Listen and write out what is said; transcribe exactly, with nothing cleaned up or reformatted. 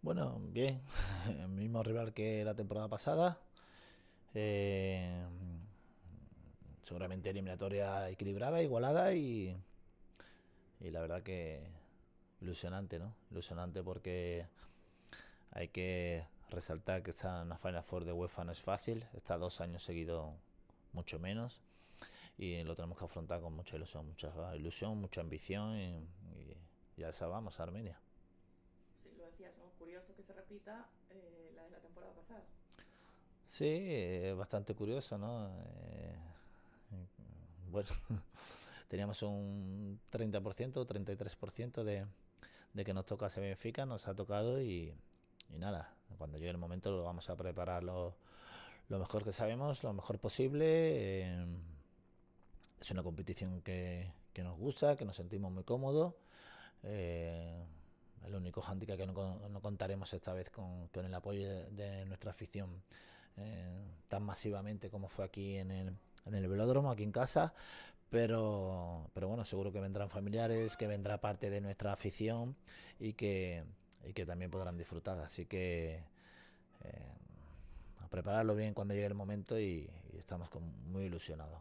Bueno, bien, el mismo rival que la temporada pasada. Eh, Seguramente eliminatoria equilibrada, igualada y, y la verdad que ilusionante, ¿no? Ilusionante porque hay que resaltar que esta una Final Four de UEFA no es fácil, está dos años seguidos mucho menos y lo tenemos que afrontar con mucha ilusión, mucha ilusión, mucha ambición y, y ya esa vamos a Armenia. Sí, lo decías, ¿no? Curioso que se repita eh, la de la temporada pasada. Sí, es bastante curioso, ¿no? Eh, bueno, teníamos un treinta por ciento, treinta y tres por ciento de, de que nos tocase Benfica, nos ha tocado y, y nada, cuando llegue el momento lo vamos a preparar lo, lo mejor que sabemos, lo mejor posible. Eh, es una competición que, que nos gusta, que nos sentimos muy cómodos. Eh, el único hándicap que no, no contaremos esta vez con, con el apoyo de, de nuestra afición eh, tan masivamente como fue aquí en el, en el velódromo, aquí en casa. Pero, pero bueno, seguro que vendrán familiares, que vendrá parte de nuestra afición y que, y que también podrán disfrutar. Así que eh, a prepararlo bien cuando llegue el momento y, y estamos con, muy ilusionados.